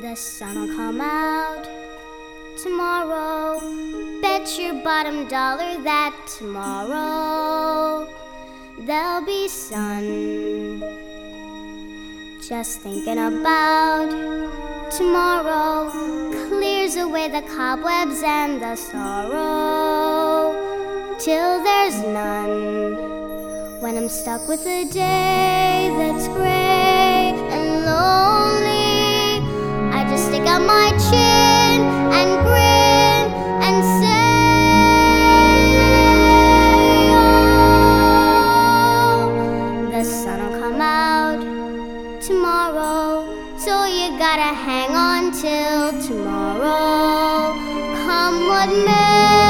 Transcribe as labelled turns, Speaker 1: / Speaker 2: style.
Speaker 1: The sun'll come out tomorrow. Bet your bottom dollar that tomorrow there'll be sun. Just thinking about tomorrow clears away the cobwebs and the sorrow till there's none. When I'm stuck with a day that's gray and lonely, I just stick out my chin and grin and say, oh, the sun'll come out tomorrow, so you gotta hang on till tomorrow, come what may.